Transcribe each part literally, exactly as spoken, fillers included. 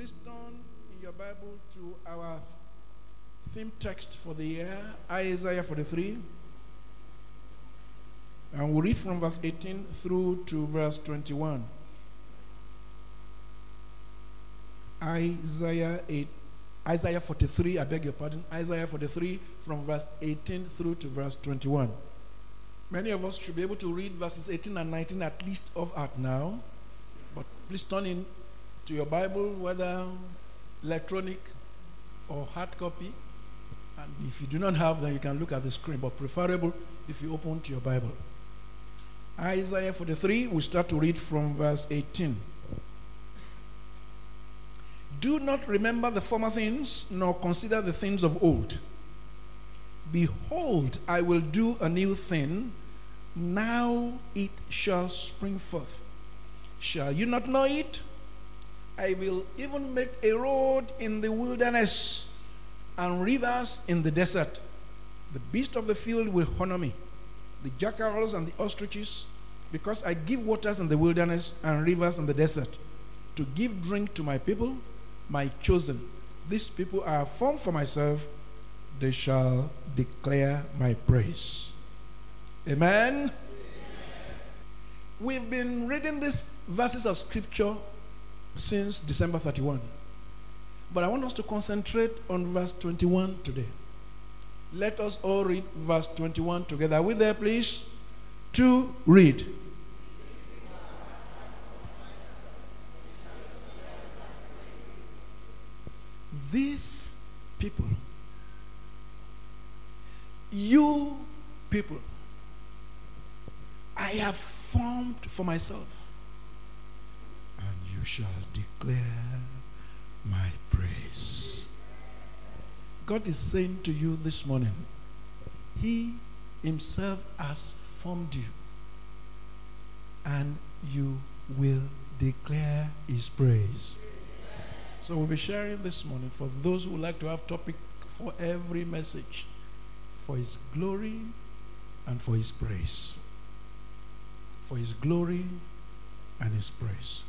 Please turn in your Bible to our theme text for the year, Isaiah forty-three. And we'll read from verse eighteen through to verse twenty-one. Isaiah eight, Isaiah forty-three, I beg your pardon, Isaiah forty-three from verse eighteen through to verse twenty-one. Many of us should be able to read verses eighteen and nineteen at least off heart now. But please turn in to your Bible, whether electronic or hard copy. And if you do not have, then you can look at the screen, but preferable if you open to your Bible. Isaiah forty-three, we start to read from verse eighteen. Do not remember the former things, nor consider the things of old. Behold, I will do a new thing. Now it shall spring forth. Shall you not know it? I will even make a road in the wilderness and rivers in the desert. The beasts of the field will honor me, the jackals and the ostriches, because I give waters in the wilderness and rivers in the desert, to give drink to my people, my chosen. These people are formed for myself. They shall declare my praise. Amen? Amen. We've been reading these verses of scripture since December thirty-first. But I want us to concentrate on verse twenty-one today. Let us all read verse twenty-one together. Are we there, please? To read. These people, you people, I have formed for myself, and you shall declare my praise. God is saying to you this morning, He Himself has formed you, and you will declare His praise. So we'll be sharing this morning for those who would like to have topic for every message, for His glory and for His praise. For His glory and His praise.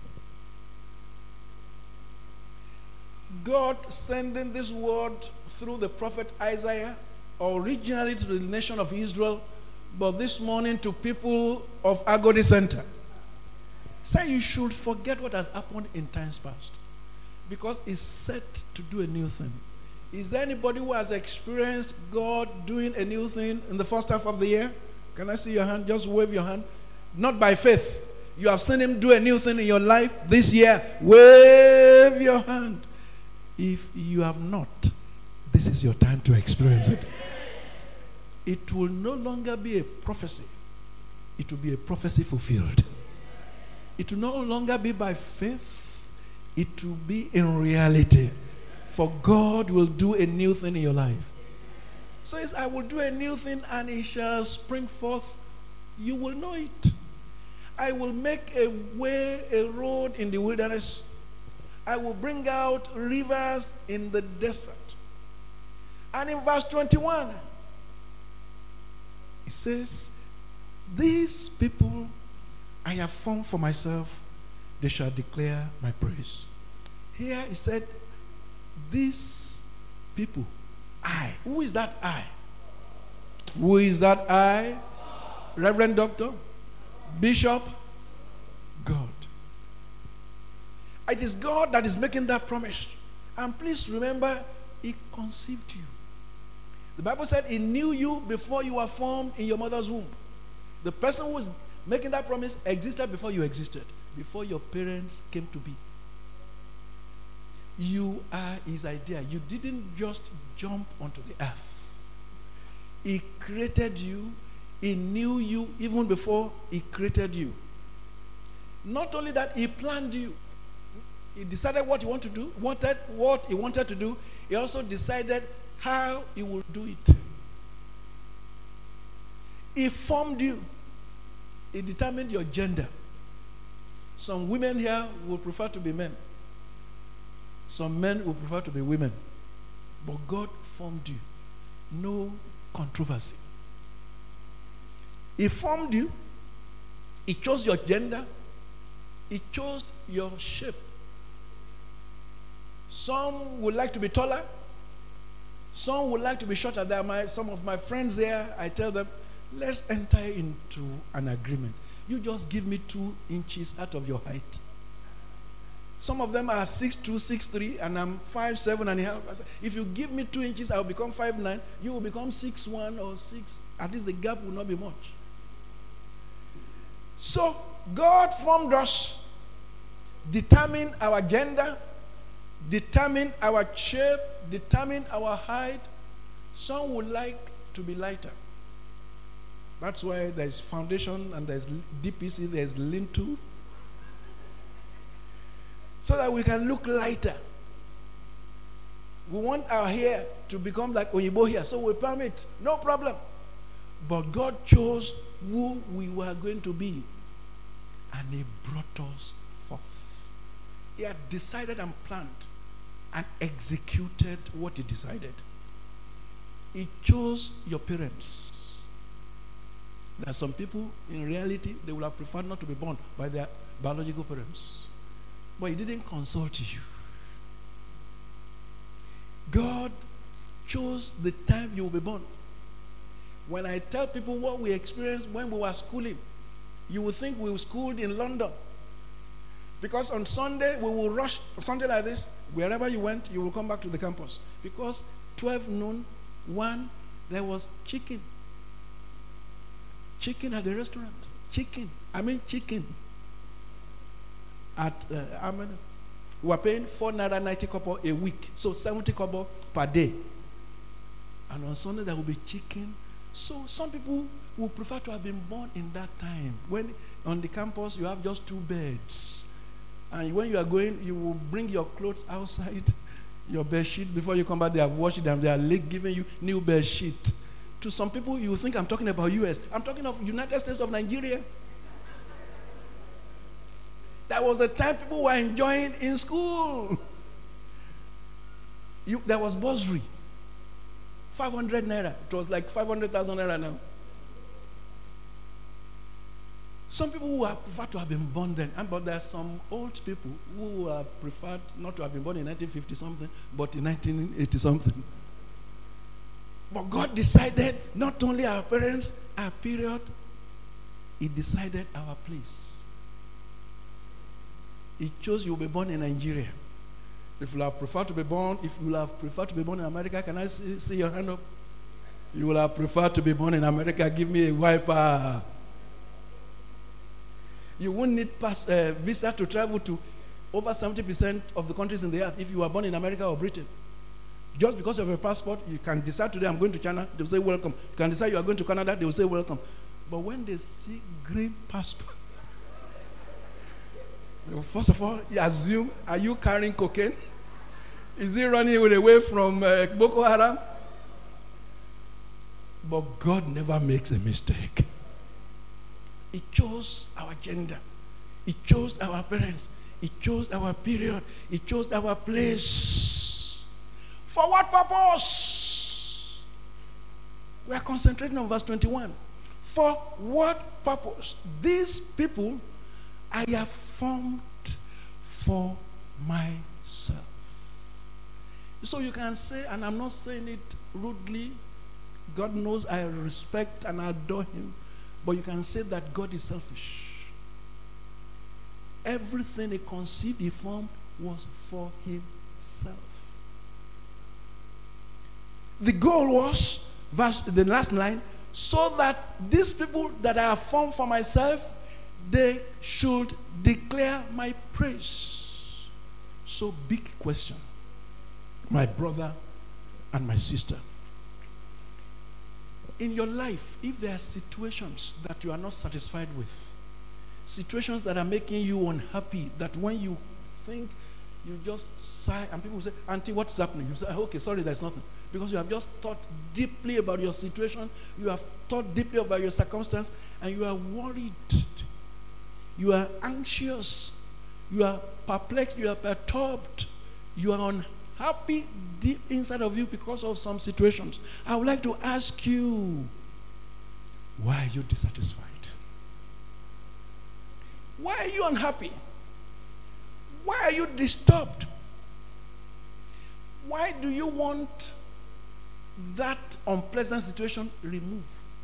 God sending this word through the prophet Isaiah, originally to the nation of Israel, but this morning to people of Agodi Center. Say you should forget what has happened in times past, because it's set to do a new thing. Is there anybody who has experienced God doing a new thing in the first half of the year? Can I see your hand? Just wave your hand. Not by faith. You have seen Him do a new thing in your life this year. Wave your hand. If you have not, this is your time to experience it. It will no longer be a prophecy. It will be a prophecy fulfilled. It will no longer be by faith. It will be in reality. For God will do a new thing in your life. So it's, I will do a new thing and it shall spring forth. You will know it. I will make a way, a road in the wilderness. I will bring out rivers in the desert. And in verse twenty-one, it says, these people I have formed for myself, they shall declare my praise. Here it said, these people, I. Who is that I? Who is that I? Reverend Doctor? Bishop? God. It is God that is making that promise. And please remember, He conceived you. The Bible said He knew you before you were formed in your mother's womb. The person who is making that promise existed before you existed, before your parents came to be. You are His idea. You didn't just jump onto the earth. He created you. He knew you even before He created you. Not only that, He planned you. He decided what He wanted to do, wanted what He wanted to do. He also decided how He would do it. He formed you. He determined your gender. Some women here will prefer to be men. Some men will prefer to be women. But God formed you. No controversy. He formed you. He chose your gender. He chose your shape. Some would like to be taller. Some would like to be shorter. There are my, some of my friends there. I tell them, let's enter into an agreement. You just give me two inches out of your height. Some of them are six two, six three, and I'm five seven and a half. I say, if you give me two inches, I'll become five nine. You will become six one or six. At least the gap will not be much. So God formed us, determined our gender, determined our shape, determined our height. Some would like to be lighter. That's why there's foundation and there's D P C, there's lintel. So that we can look lighter. We want our hair to become like Oyibo hair, so we permit, no problem. But God chose who we were going to be, and He brought us forth. He had decided and planned and executed what He decided. He chose your parents. There are some people, in reality, they would have preferred not to be born by their biological parents. But He didn't consult you. God chose the time you will be born. When I tell people what we experienced when we were schooling, you will think we were schooled in London. Because on Sunday, we will rush, Sunday like this, wherever you went, you will come back to the campus. Because twelve noon, one, there was chicken. Chicken at the restaurant. Chicken. I mean chicken. At uh, I mean, we were paying four naira ninety kobo a week, so seventy kobo per day. And on Sunday there will be chicken. So some people would prefer to have been born in that time, when on the campus you have just two beds, and when you are going, you will bring your clothes outside, your bed sheet, before you come back. They have washed it and they are late giving you new bed sheet. To some people, you think I'm talking about U S. I'm talking of United States of Nigeria. That was the time people were enjoying in school. You, there was bursary. five hundred naira. It was like five hundred thousand naira now. Some people who have preferred to have been born then, but there are some old people who have preferred not to have been born in nineteen fifty something, but in nineteen eighty something. But God decided not only our parents, our period, He decided our place. He chose you will be born in Nigeria. If you have preferred to be born, if you have preferred to be born in America, can I see, see your hand up? You will have preferred to be born in America. Give me a wiper. You won't need pass, uh, visa to travel to over seventy percent of the countries in the earth if you were born in America or Britain. Just because you have a passport, you can decide today I'm going to China, they will say welcome. You can decide you are going to Canada, they will say welcome. But when they see green passport, first of all, you assume, are you carrying cocaine? Is he running away from uh, Boko Haram? But God never makes a mistake. He chose our gender. He chose our parents. He chose our period. He chose our place. For what purpose? We are concentrating on verse twenty-one. For what purpose? These people I have formed for myself. So you can say, and I'm not saying it rudely, God knows I respect and adore him, but you can say that God is selfish. Everything he conceived, he formed, was for himself. The goal was, verse, the last line, so that these people that I have formed for myself, they should declare my praise. So big question, my brother and my sister. In your life, if there are situations that you are not satisfied with, situations that are making you unhappy, that when you think, you just sigh, and people say, Auntie, what's happening? You say, okay, sorry, there's nothing. Because you have just thought deeply about your situation, you have thought deeply about your circumstance, and you are worried. You are anxious. You are perplexed. You are perturbed. You are unhappy deep inside of you because of some situations. I would like to ask you, why are you dissatisfied? Why are you unhappy? Why are you disturbed? Why do you want that unpleasant situation removed?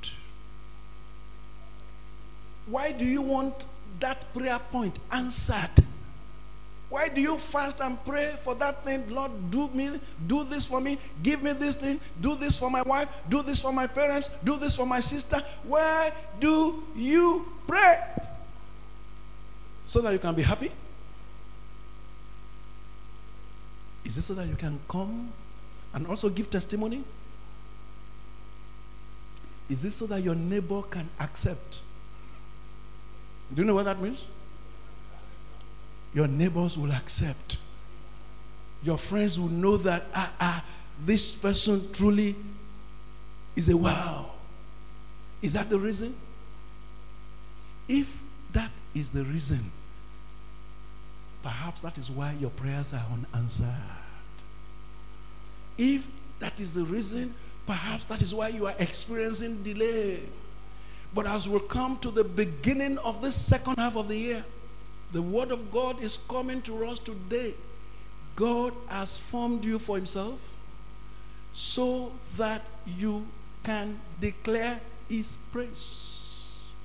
Why do you want that prayer point answered? Why do you fast and pray for that thing? Lord, do me, do this for me, give me this thing, do this for my wife, do this for my parents, do this for my sister. Why do you pray? So that you can be happy? Is it so that you can come and also give testimony? Is it so that your neighbor can accept? Do you know what that means? Your neighbors will accept. Your friends will know that, ah, ah, this person truly is a wow. Is that the reason? If that is the reason, perhaps that is why your prayers are unanswered. If that is the reason, perhaps that is why you are experiencing delay. But as we come to the beginning of this second half of the year, the word of God is coming to us today. God has formed you for himself so that you can declare his praise.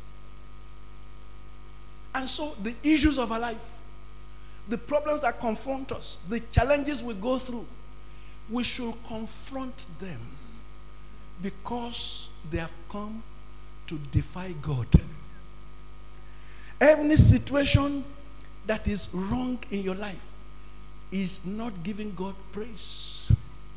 And so the issues of our life, the problems that confront us, the challenges we go through, we should confront them because they have come to defy God. Any situation that is wrong in your life is not giving God praise.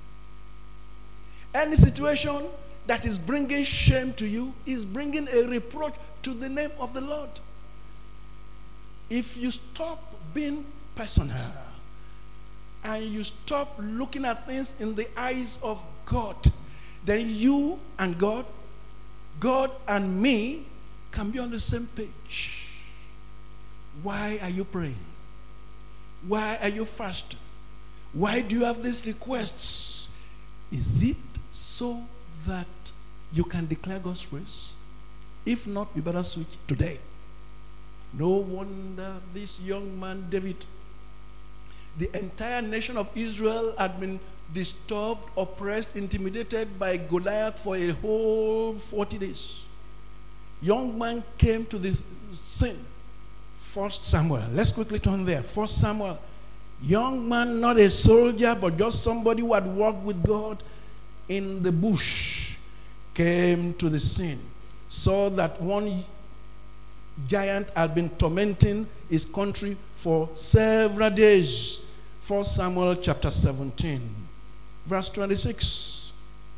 Any situation that is bringing shame to you is bringing a reproach to the name of the Lord. If you stop being personal and you stop looking at things in the eyes of God, then you and God, God and me can be on the same page. Why are you praying? Why are you fasting? Why do you have these requests? Is it so that you can declare God's praise? If not, we better switch today. No wonder this young man, David, the entire nation of Israel had been disturbed, oppressed, intimidated by Goliath for a whole forty days. Young man came to the scene. First Samuel. Let's quickly turn there. First Samuel. Young man, not a soldier, but just somebody who had walked with God in the bush, came to the scene. Saw that one giant had been tormenting his country for several days. First Samuel chapter seventeen, verse twenty-six.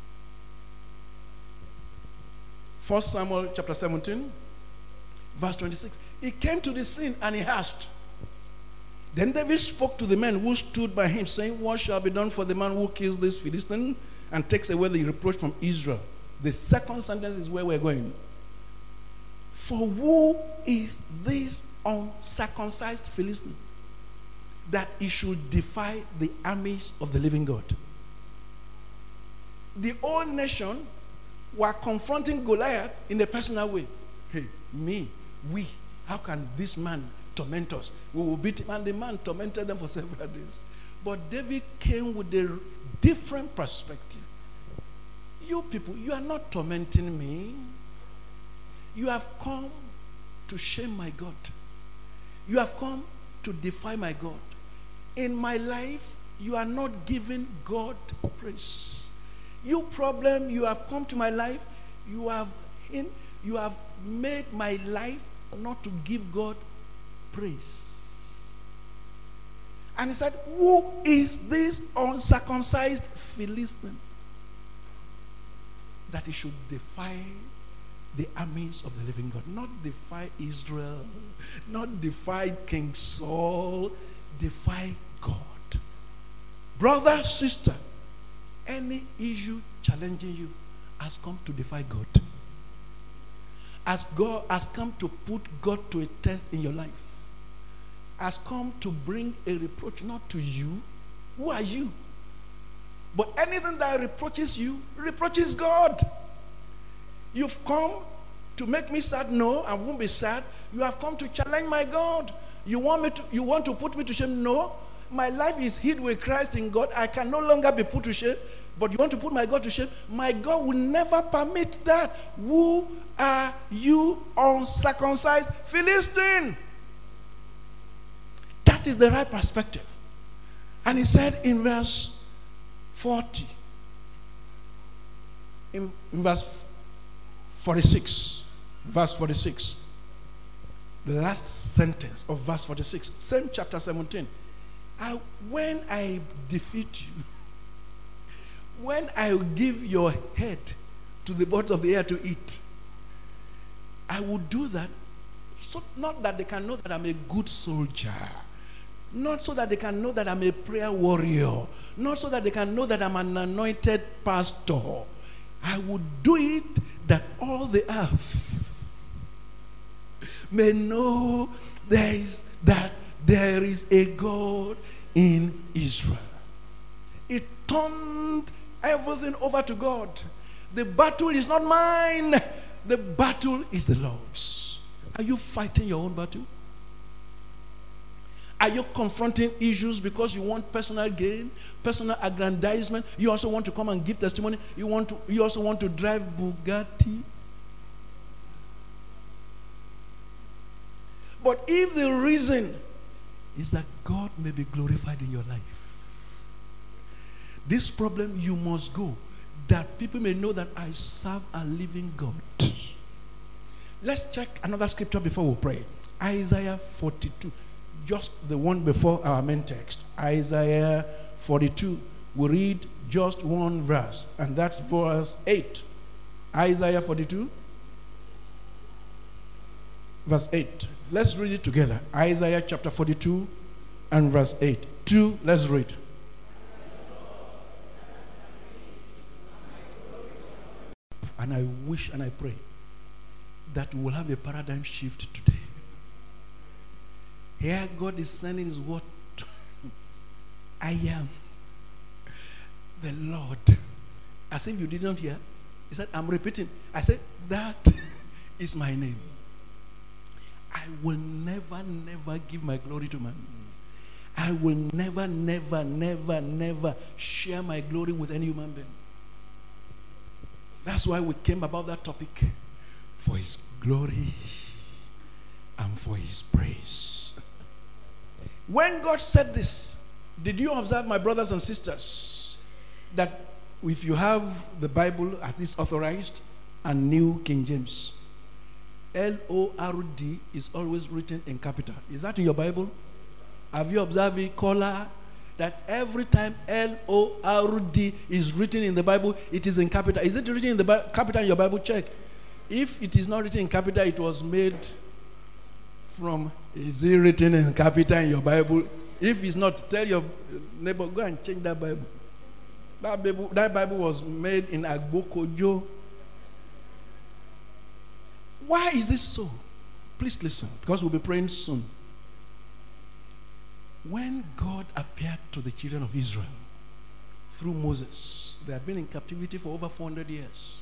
First Samuel chapter seventeen, verse twenty-six. He came to the scene and he asked. Then David spoke to the men who stood by him, saying, what shall be done for the man who kills this Philistine and takes away the reproach from Israel? The second sentence is where we're going. For who is this uncircumcised Philistine that he should defy the armies of the living God? The whole nation were confronting Goliath in a personal way. Hey, me, we, how can this man torment us? We will beat him. And the man tormented them for several days. But David came with a different perspective. You people, you are not tormenting me. You have come to shame my God. You have come to defy my God. In my life, you are not giving God praise. You problem, you have come to my life, you have in, you have made my life not to give God praise. And he said, who is this uncircumcised Philistine that he should defy the armies of the living God? Not defy Israel, not defy King Saul, defy God. Brother, sister, any issue challenging you has come to defy God. As God has come to put God to a test in your life. Has come to bring a reproach not to you. Who are you? But anything that reproaches you, reproaches God. You've come to make me sad? No, I won't be sad. You have come to challenge my God. You want me to, you want to put me to shame? No. My life is hid with Christ in God. I can no longer be put to shame. But you want to put my God to shame? My God will never permit that. Who are you, uncircumcised Philistine? That is the right perspective. And he said in verse forty, in, in verse forty-six, verse forty-six, the last sentence of verse forty-six, same chapter seventeen. I, when I defeat you, when I will give your head to the birds of the air to eat, I will do that, so not that they can know that I'm a good soldier, not so that they can know that I'm a prayer warrior, not so that they can know that I'm an anointed pastor. I will do it that all the earth may know there is, that there is a God in Israel. It turned everything over to God. The battle is not mine. The battle is the Lord's. Are you fighting your own battle? Are you confronting issues because you want personal gain, personal aggrandizement? You also want to come and give testimony. You want to. You also want to drive Bugatti. But if the reason is that God may be glorified in your life, this problem you must go, that people may know that I serve a living God. Let's check another scripture before we pray. Isaiah forty-two, just the one before our main text. Isaiah forty-two. We read just one verse, and that's verse eight. Isaiah forty-two, verse eight. Let's read it together. Isaiah chapter forty-two and verse eight. Two, let's read. And I wish and I pray that we will have a paradigm shift today. Here God is sending his word. I am the Lord. As if you did not hear. He said, I'm repeating. I said, that is my name. I will never, never give my glory to man. I will never, never, never, never share my glory with any human being. That's why we came about that topic. For his glory and for his praise. When God said this, did you observe, my brothers and sisters, that if you have the Bible as is authorized and New King James, L O R D is always written in capital. Is that in your Bible? Have you observed it, caller, that every time L O R D is written in the Bible, it is in capital? Is it written in the Bi- capital in your Bible? Check. If it is not written in capital, it was made from, is it written in capital in your Bible? If it's not, tell your neighbor, go and change that Bible. That Bible, that Bible was made in Agbokojo. Why is this so? Please listen, because we'll be praying soon. When God appeared to the children of Israel through Moses, they had been in captivity for over four hundred years.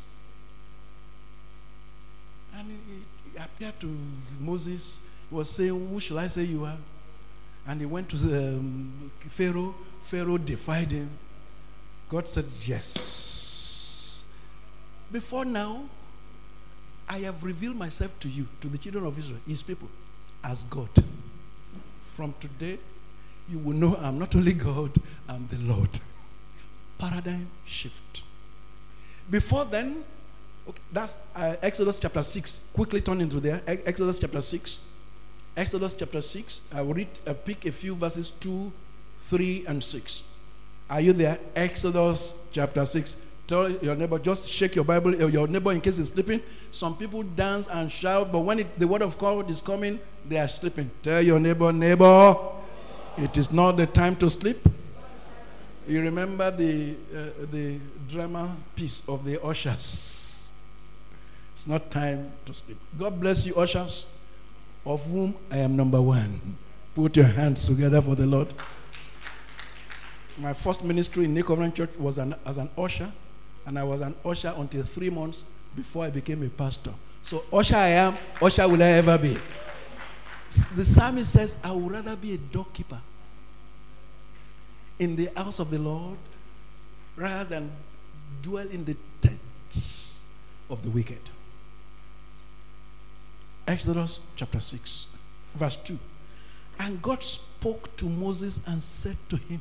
And he, he appeared to Moses, he was saying, who shall I say you are? And he went to the, um, Pharaoh. Pharaoh defied him. God said, yes. Before now, I have revealed myself to you, to the children of Israel, his people, as God. From today, you will know I'm not only God, I'm the Lord. Paradigm shift. Before then, okay, that's uh, Exodus chapter six. Quickly turn into there. E- Exodus chapter six. Exodus chapter six. I will read, uh, pick a few verses two, three, and six. Are you there? Exodus chapter six. Tell your neighbor, just shake your Bible, your neighbor in case he's sleeping. Some people dance and shout, but when it, the word of God is coming, they are sleeping. Tell your neighbor, neighbor, it is not the time to sleep. You remember the, uh, the drama piece of the ushers. It's not time to sleep. God bless you, ushers, of whom I am number one. Put your hands together for the Lord. My first ministry in New Covenant Church was an, as an usher. And I was an usher until three months before I became a pastor. So usher I am, usher will I ever be. The psalmist says, I would rather be a doorkeeper in the house of the Lord rather than dwell in the tents of the wicked. Exodus chapter six, verse two. And God spoke to Moses and said to him,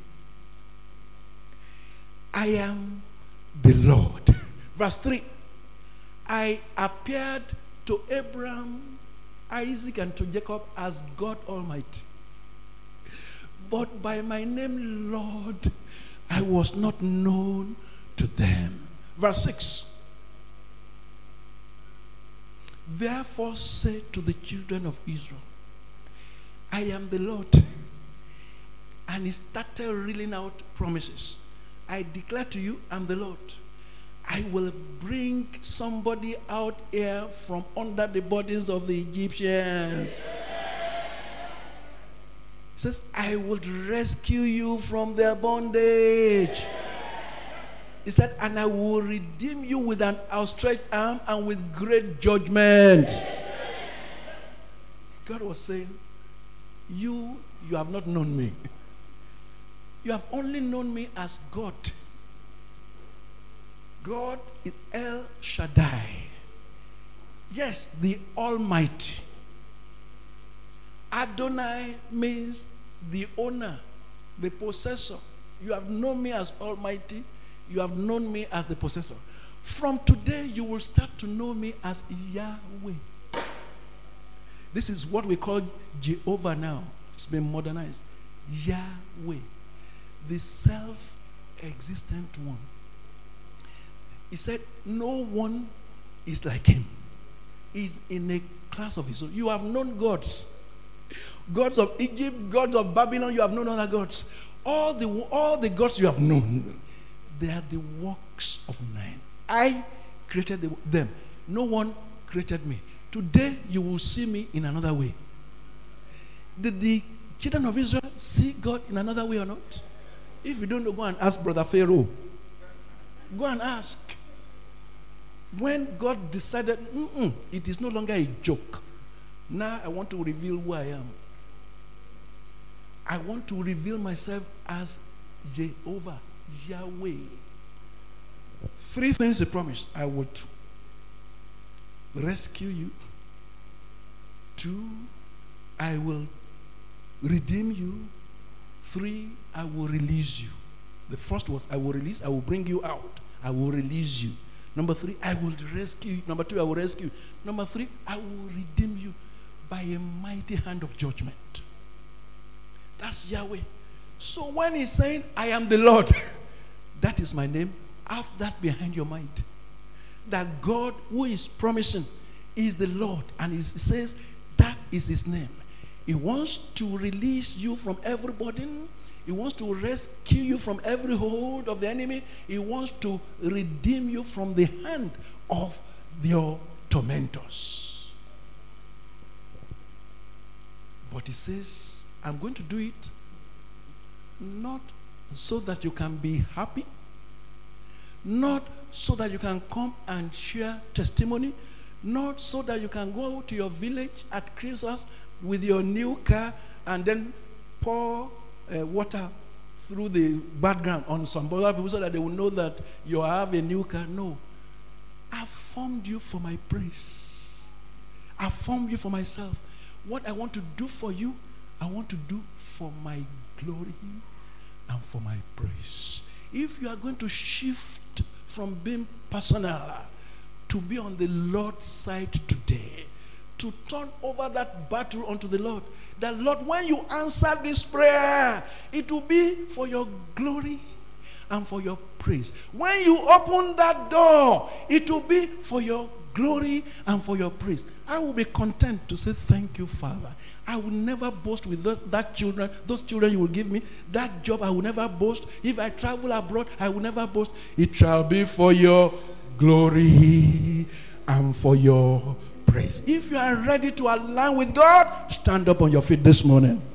I am the Lord. Verse three. I appeared to Abraham, Isaac, and to Jacob as God Almighty. But by my name, Lord, I was not known to them. Verse six. Therefore say to the children of Israel, I am the Lord. And he started reeling out promises. I declare to you, I'm the Lord. I will bring somebody out here from under the bodies of the Egyptians. It says, I will rescue you from their bondage. He said, and I will redeem you with an outstretched arm and with great judgment. God was saying, you, you have not known me. You have only known me as God. God is El Shaddai. Yes, the Almighty. Adonai means the owner, the possessor. You have known me as Almighty. You have known me as the possessor. From today, you will start to know me as Yahweh. This is what we call Jehovah now. It's been modernized. Yahweh, the self-existent one. He said, no one is like him. He's in a class of his own. You have known gods. Gods of Egypt, gods of Babylon, you have known other gods. All the, all the gods you have known, they are the works of man. I created the, them. No one created me. Today, you will see me in another way. Did the children of Israel see God in another way or not? If you don't know, go and ask Brother Pharaoh. Go and ask. When God decided, mm-mm, it is no longer a joke. Now I want to reveal who I am. I want to reveal myself as Jehovah, Yahweh. Three things he promised. I would rescue you. Two, I will redeem you. Three, I will release you. The first was, I will release, I will bring you out. I will release you. Number three, I will rescue you. Number two, I will rescue you. Number three, I will redeem you by a mighty hand of judgment. That's Yahweh. So when he's saying, I am the Lord, that is my name, have that behind your mind. That God who is promising is the Lord. And he says, that is his name. He wants to release you from every burden. He wants to rescue you from every hold of the enemy. He wants to redeem you from the hand of your tormentors. But he says, I'm going to do it not so that you can be happy, not so that you can come and share testimony, not so that you can go to your village at Christmas with your new car and then pour Uh, water through the background on some other people so that they will know that you have a new car. No. I formed you for my praise. I formed you for myself. What I want to do for you, I want to do for my glory and for my praise. If you are going to shift from being personal to be on the Lord's side today, to turn over that battle unto the Lord, that Lord, when you answer this prayer, it will be for your glory and for your praise. When you open that door, it will be for your glory and for your praise. I will be content to say thank you, Father. I will never boast with those, that children, those children you will give me. That job I will never boast. If I travel abroad, I will never boast. It shall be for your glory and for your praise. If you are ready to align with God, stand up on your feet this morning.